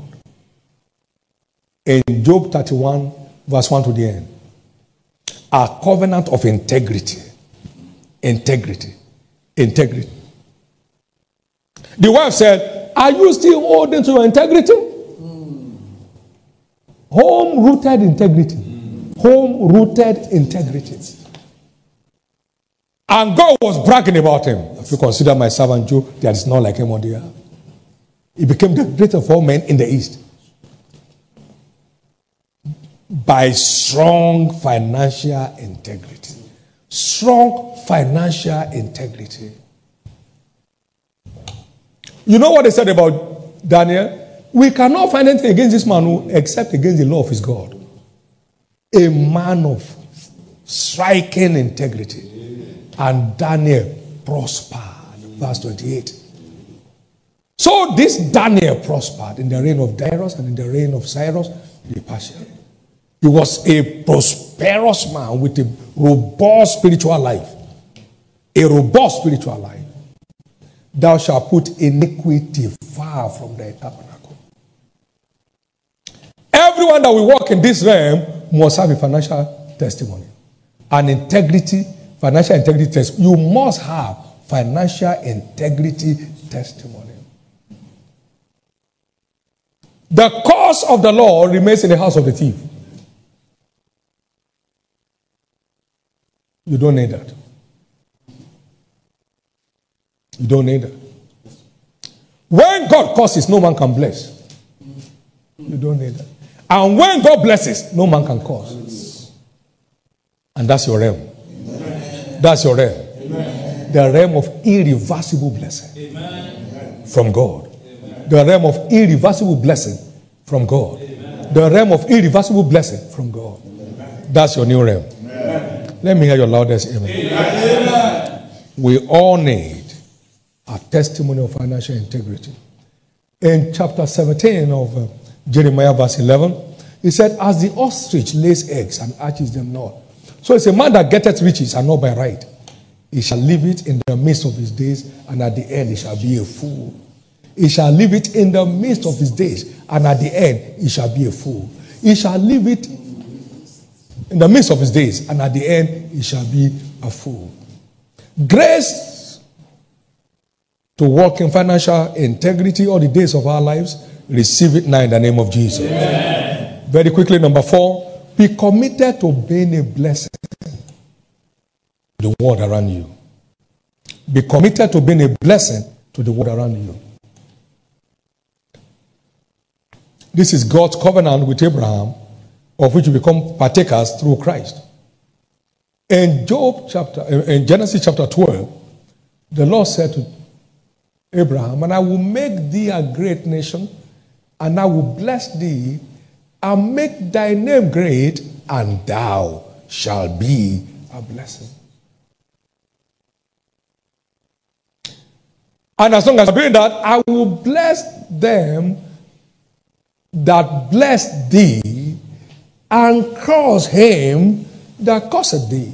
In Job 31, verse 1 to the end. A covenant of integrity. Integrity. Integrity. The wife said, are you still holding to your integrity? Home-rooted integrity. Home-rooted integrity. And God was bragging about him. If you consider my servant Job, there is none like him on the earth. He became the greatest of all men in the East. By strong financial integrity. Strong financial integrity. You know what they said about Daniel? We cannot find anything against this man except against the law of his God. A man of striking integrity. And Daniel prospered. Verse 28. So this Daniel prospered in the reign of Darius and in the reign of Cyrus the Persian. He was a prosperous man with a robust spiritual life. A robust spiritual life. Thou shalt put iniquity far from thy tabernacle. Everyone that will walk in this realm must have a financial testimony. An integrity, financial integrity testimony. You must have financial integrity testimony. The curse of the Lord remains in the house of the thief. You don't need that. You don't need that. When God curses, no man can bless. You don't need that. And when God blesses, no man can curse. And that's your realm. Amen. That's your realm. Amen. The realm of irreversible blessing. Amen. From God. Amen. The realm of irreversible blessing from God. Amen. The realm of irreversible blessing from God. Amen. That's your new realm. Amen. Let me hear your loudest amen. Amen. We all need a testimony of financial integrity. In chapter 17 of Jeremiah verse 11, he said, as the ostrich lays eggs and hatches them not. So it's a man that getteth riches and not by right. He shall leave it in the midst of his days, and at the end he shall be a fool. He shall leave it in the midst of his days, and at the end he shall be a fool. He shall leave it in the midst of his days, and at the end he shall be a fool. Grace to walk in financial integrity all the days of our lives, receive it now in the name of Jesus. Amen. Very quickly, number 4, be committed to being a blessing to the world around you. Be committed to being a blessing to the world around you. This is God's covenant with Abraham, of which we become partakers through Christ. In Genesis chapter 12, the Lord said to Abraham, and I will make thee a great nation, and I will bless thee, and make thy name great, and thou shalt be a blessing. And as long as I'm doing that, I will bless them that bless thee, and curse him that curseth thee.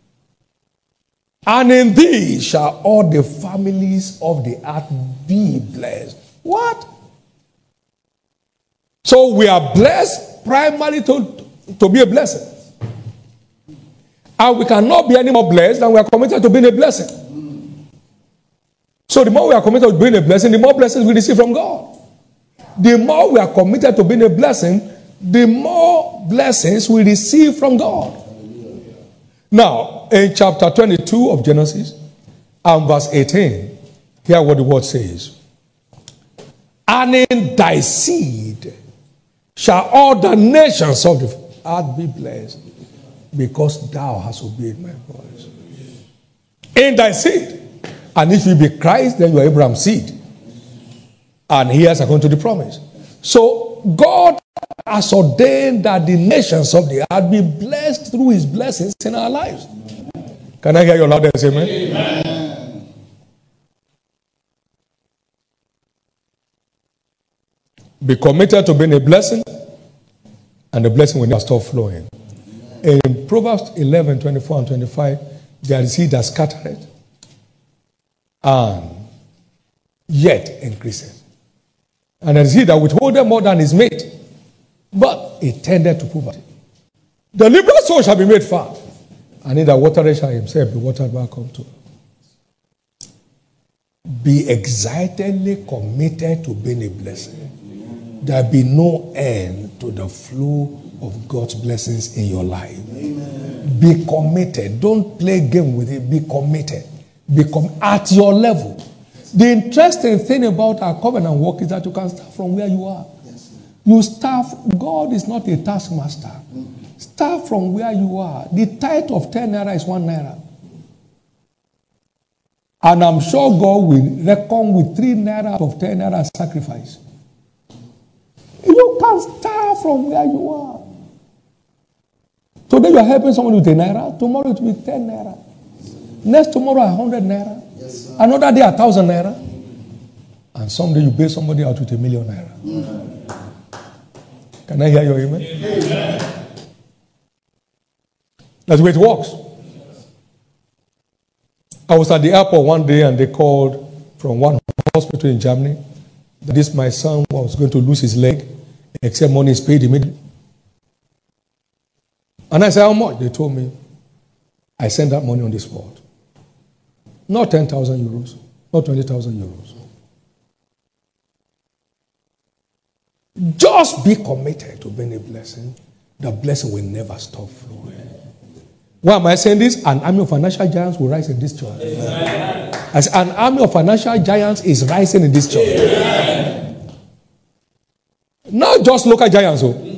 And in thee shall all the families of the earth be blessed. What? So we are blessed primarily to be a blessing. And we cannot be any more blessed than we are committed to being a blessing. So the more we are committed to being a blessing, the more blessings we receive from God. The more we are committed to being a blessing, the more blessings we receive from God. Now, in chapter 22 of Genesis, and verse 18, hear what the word says. And in thy seed shall all the nations of the earth be blessed, because thou hast obeyed my voice. In thy seed. And if you be Christ, then you are Abraham's seed. And he has according to the promise. So God has ordained that the nations of the earth be blessed through his blessings in our lives. Can I hear your loudest amen? Amen. Be committed to being a blessing, and the blessing will never stop flowing. In Proverbs 11, 24 and 25, there is he that scattereth, and yet increaseth. And there is he that withholdeth more than his mate, but it tendeth to poverty. The liberal soul shall be made fat, and he that watereth shall himself be watered back unto. Be excitedly committed to being a blessing. There be no end to the flow of God's blessings in your life. Amen. Be committed. Don't play game with it. Be committed. At your level. The interesting thing about our covenant work is that you can start from where you are. You start. God is not a taskmaster. Start from where you are. The tithe of 10 naira is 1 naira. And I'm sure God will reckon with 3 naira out of 10 naira sacrifice. You can start from where you are. Today you are helping someone with 1 naira. Tomorrow it will be 10 naira. Next tomorrow 100 naira. Yes, another day 1,000 naira. And someday you pay somebody out with 1 million naira. Can I hear your amen? Amen. That's the way it works. I was at the airport one day and they called from one hospital in Germany that this my son was going to lose his leg except money is paid immediately. And I said, how much? They told me. I sent that money on the spot. Not 10,000 euros, not 20,000 euros. Just be committed to being a blessing. The blessing will never stop flowing. Why am I saying this? An army of financial giants will rise in this church. Amen. As an army of financial giants is rising in this church. Amen. Not just local giants.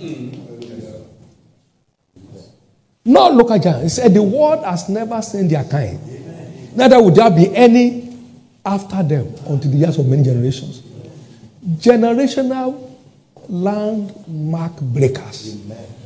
Not local giants. He said the world has never seen their kind. Neither would there be any after them until the years of many generations. Generational landmark breakers.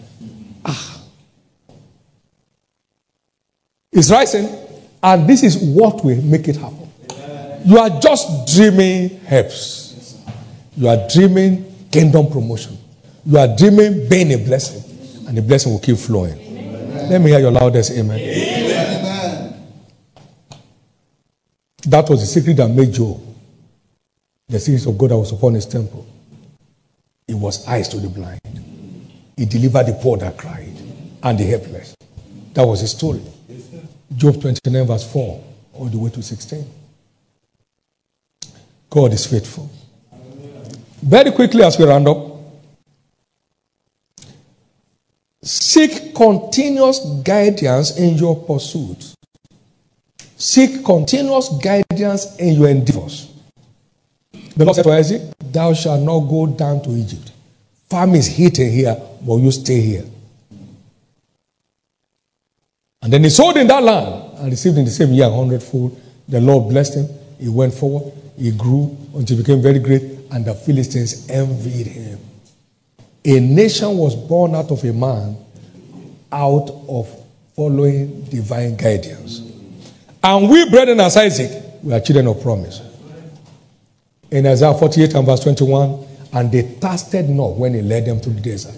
It's rising, and this is what will make it happen. You are just dreaming helps. You are dreaming kingdom promotion. You are dreaming being a blessing, and the blessing will keep flowing. Amen. Let me hear your loudest amen. Amen. That was the secret that made Job the secret of God that was upon his temple. It was eyes to the blind. He delivered the poor that cried and the helpless. That was his story. Job 29 verse 4 all the way to 16. God is faithful. Very quickly as we round up. Seek continuous guidance in your pursuit. Seek continuous guidance in your endeavors. The Lord said to Isaac, thou shalt not go down to Egypt. Famine is hitting here, but you stay here. And then he sowed in that land and received in the same year 100-fold. The Lord blessed him. He went forward. He grew until he became very great. And the Philistines envied him. A nation was born out of a man out of following divine guidance. And we, brethren, as Isaac, we are children of promise. In Isaiah 48 and verse 21, and they thirsted not when he led them through the desert.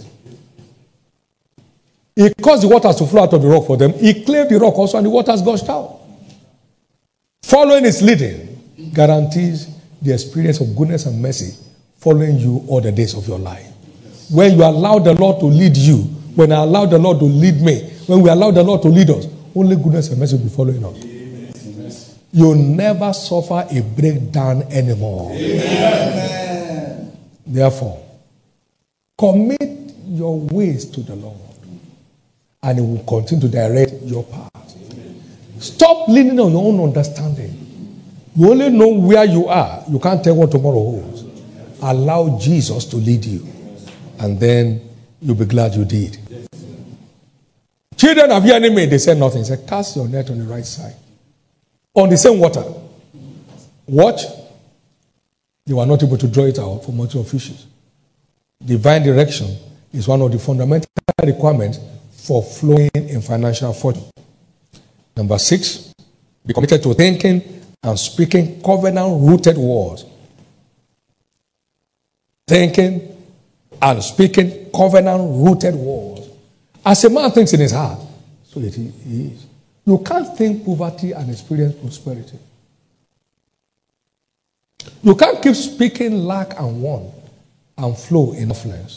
He caused the waters to flow out of the rock for them. He clave the rock also and the waters gushed out. Following his leading guarantees the experience of goodness and mercy following you all the days of your life. When you allow the Lord to lead you, when I allow the Lord to lead me, when we allow the Lord to lead us, only goodness and mercy will be following us. You'll never suffer a breakdown anymore. Amen. Therefore, commit your ways to the Lord. And it will continue to direct your path. Stop leaning on your own understanding. You only know where you are. You can't tell what tomorrow holds. Allow Jesus to lead you. And then you'll be glad you did. Children of your enemy, they said nothing. They said, cast your net on the right side. On the same water. Watch. They were not able to draw it out for multiple fishes. Divine direction is one of the fundamental requirements for flowing in financial fortune. Number 6, be committed to thinking and speaking covenant-rooted words. thinking and speaking covenant-rooted words. As a man thinks in his heart, so that he is. You can't think poverty and experience prosperity. You can't keep speaking lack and want and flow in affluence.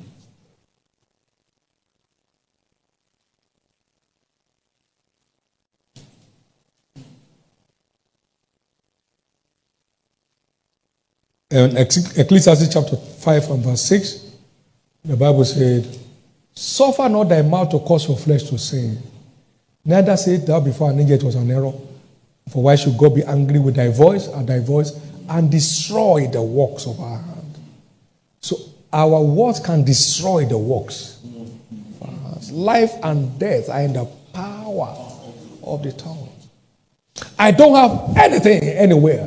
In Ecclesiastes chapter 5 and verse 6, the Bible said, "Suffer not thy mouth to cause your flesh to sin. Neither said thou before an angel it was an error. For why should God be angry with thy voice and destroy the works of our hand?" So our words can destroy the works. Life and death are in the power of the tongue. I don't have anything anywhere.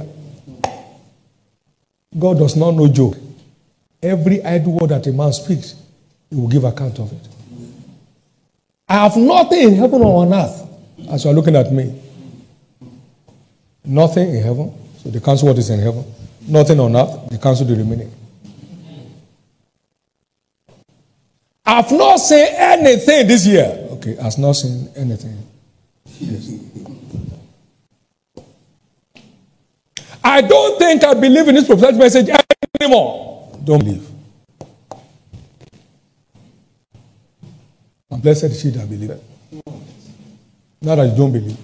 God does not know joke. Every idle word that a man speaks, he will give account of it. I have nothing in heaven or on earth, as you are looking at me. Nothing in heaven, so they cancel what is in heaven. Nothing on earth, they cancel the remaining. I have not seen anything this year. Okay, I have not seen anything. Yes. I don't think I believe in this prophetic message anymore. Don't believe. And blessed is she that believe it. Not that you don't believe.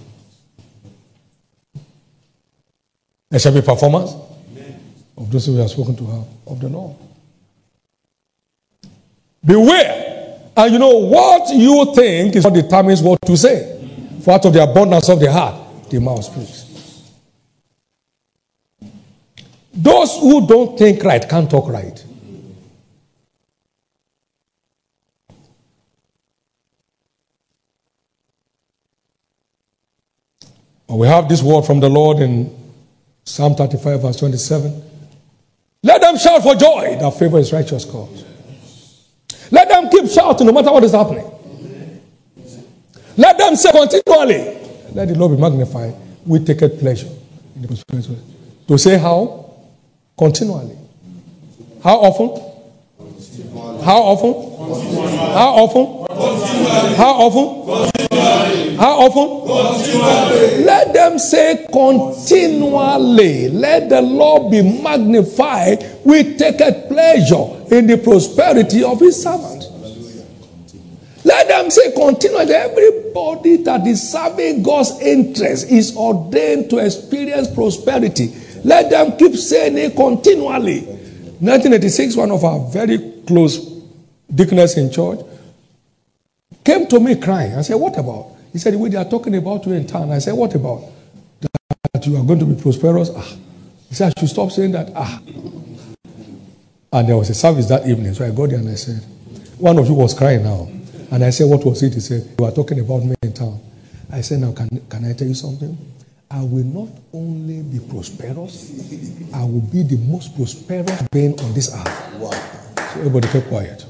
There shall be performance of those who have spoken to her of the Lord. Beware. And you know what you think is what determines what to say. For out of the abundance of the heart, the mouth speaks. Those who don't think right can't talk right. We have this word from the Lord in Psalm 35 verse 27. Let them shout for joy that favor his righteous cause. Let them keep shouting no matter what is happening. Let them say continually, let the Lord be magnified. We take it pleasure in the prosperity. To say how? Continually. How often? How often? How often? How often? How often? Let them say continually. Let the Lord be magnified. We take pleasure in the prosperity of his servant. Let them say continually. Everybody that is serving God's interest is ordained to experience prosperity. Let them keep saying it continually. 1986, one of our very close deaconess in church came to me crying. I said, what about? He said, the way they are talking about you in town. I said, what about? That you are going to be prosperous? He said, I should stop saying that. And there was a service that evening. So I got there and I said, one of you was crying now. And I said, what was it? He said, you are talking about me in town. I said, now can I tell you something? I will not only be prosperous, I will be the most prosperous being on this earth. Wow. So everybody keep quiet.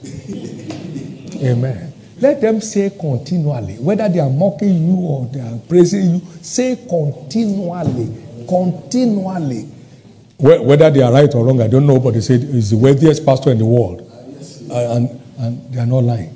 Amen. Let them say continually, whether they are mocking you or they are praising you, say continually. Continually. Whether they are right or wrong, I don't know, but they said he's the wealthiest pastor in the world. And they are not lying.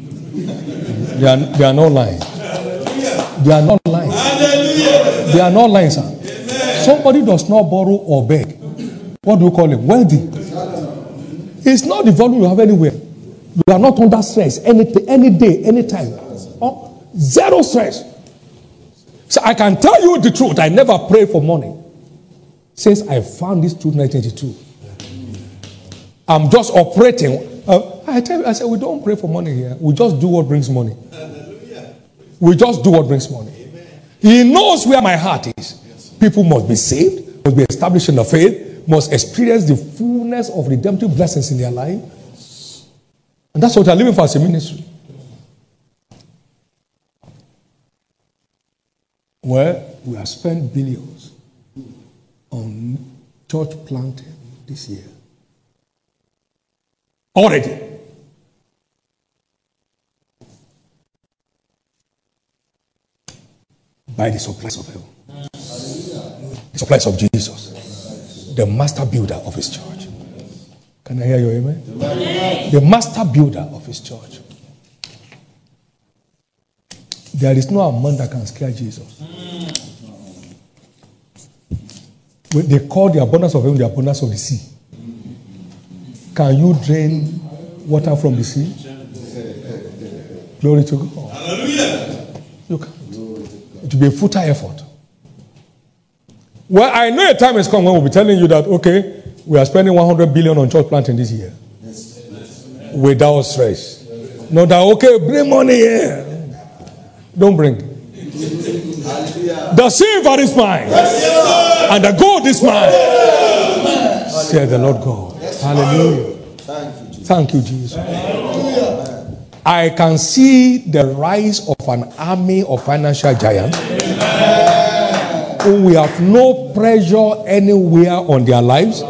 They are not lying. They are not lying. They are not lying, sir. Somebody does not borrow or beg. What do you call him? Wealthy. It's not the volume you have anywhere. You are not under stress any day, any time. Zero stress. So I can tell you the truth. I never prayed for money since I found this truth in 1982. I'm just operating. I said, we don't pray for money here. We just do what brings money. We just do what brings money. He knows where my heart is. People must be saved, must be established in the faith, must experience the fullness of redemptive blessings in their life. And that's what I'm living for as a ministry. Well, we have spent billions on church planting this year. Already. By the supplies of heaven. The supplies of Jesus. The master builder of his church. Can I hear your amen? Amen? The master builder of his church. There is no amount that can scare Jesus. They call the abundance of heaven the abundance of the sea. Can you drain water from the sea? Glory to God. Hallelujah. You can't. It will be a futile effort. Well, I know a time is coming when we'll be telling you that, okay, we are spending 100 billion on church planting this year. Without stress. Not that, okay, bring money here. Don't bring. The silver is mine. And the gold is mine. Say the Lord God. Hallelujah. Thank you, Jesus. I can see the rise of an army of financial giants who will have no pressure anywhere on their lives,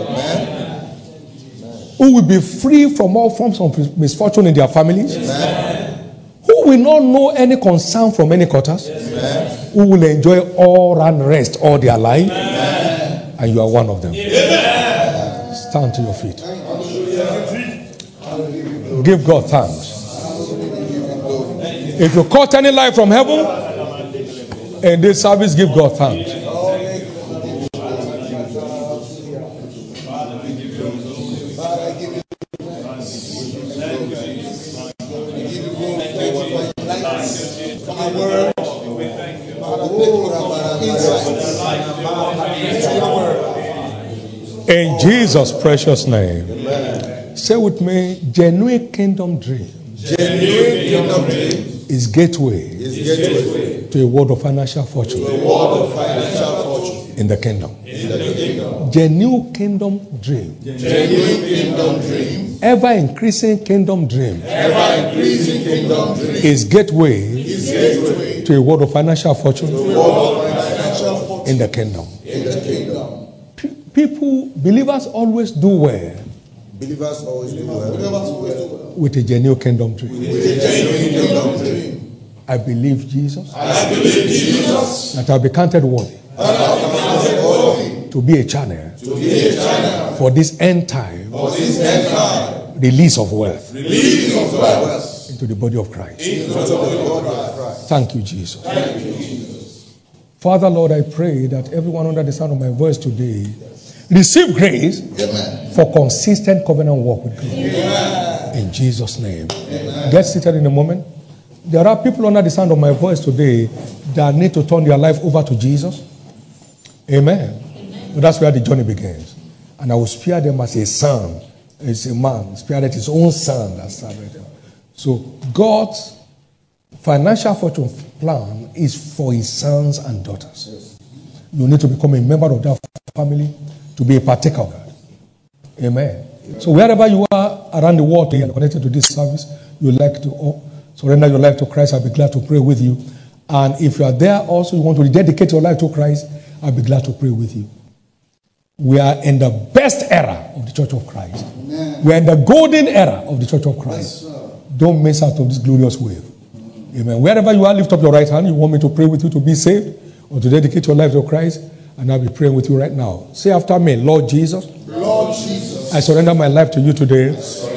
who will be free from all forms of misfortune in their families, who will not know any concern from any quarters, who will enjoy all round rest all their life, and you are one of them. Stand to your feet. Give God thanks. If you caught any light from heaven in this service, give God thanks. In Jesus' precious name. Amen. Say with me, genuine kingdom dream. Genuine kingdom dream is gateway to a world of financial fortune. In the kingdom. Genuine kingdom dream. Ever increasing kingdom dream. Is gateway to a world of financial fortune. In the kingdom. People, believers always do well. Believers always do well. With a genuine kingdom dream. I believe Jesus. That I'll be counted worthy. To be a channel. For this end time. Release of wealth. Into the body of Christ. Thank you, Jesus. Father, Lord, I pray that everyone under the sound of my voice today receive grace for consistent covenant walk with God. In Jesus' name. Get seated in a moment. There are people under the sound of my voice today that need to turn their life over to Jesus. Amen. So that's where the journey begins. And I will spare them as a son, as a man, spared his own son that served them. So God's financial fortune plan is for his sons and daughters. You need to become a member of that family to be a partaker of that. Amen. So wherever you are around the world and connected to this service, you like to surrender your life to Christ, I'll be glad to pray with you. And if you are there also, you want to rededicate your life to Christ, I'll be glad to pray with you. We are in the best era of the Church of Christ. Amen. We are in the golden era of the Church of Christ. Yes, don't miss out on this glorious wave. Amen. Wherever you are, lift up your right hand. You want me to pray with you to be saved or to dedicate your life to Christ? And I'll be praying with you right now. Say after me, Lord Jesus. Lord Jesus. I surrender my life to you today.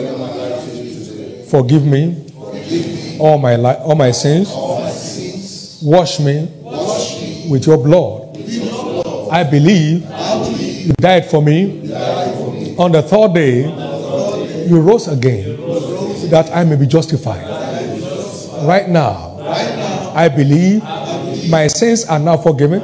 Forgive me. All my sins. Wash me with your blood. I believe you died for me. On the third day, you rose again that I may be justified. Right now, I believe my sins are now forgiven.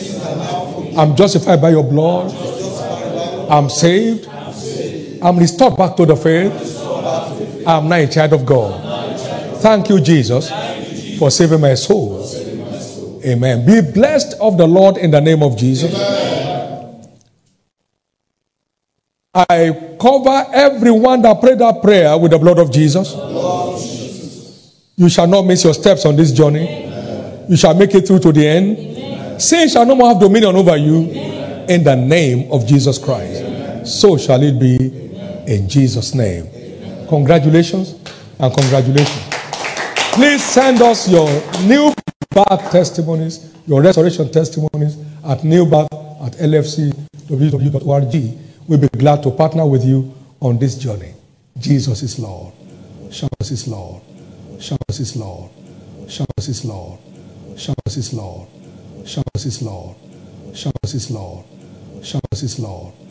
I'm justified by your blood. I'm saved. I'm restored back to the faith. I'm now a child of God. Thank you, Jesus, for saving my soul. Amen. Be blessed of the Lord in the name of Jesus. I cover everyone that prayed that prayer with the blood of Jesus. You shall not miss your steps on this journey. You shall make it through to the end. Sin shall no more have dominion over you. In the name of Jesus Christ. So shall it be in Jesus' name. Congratulations and congratulations. Please send us your new birth testimonies, your restoration testimonies at newbirth@lfcww.org. We'll be glad to partner with you on this journey. Jesus is Lord. Jesus is Lord. Jesus is Lord. Jesus is Lord. Jesus is Lord. Jesus is Lord. Jesus is Lord. Jesus is Lord.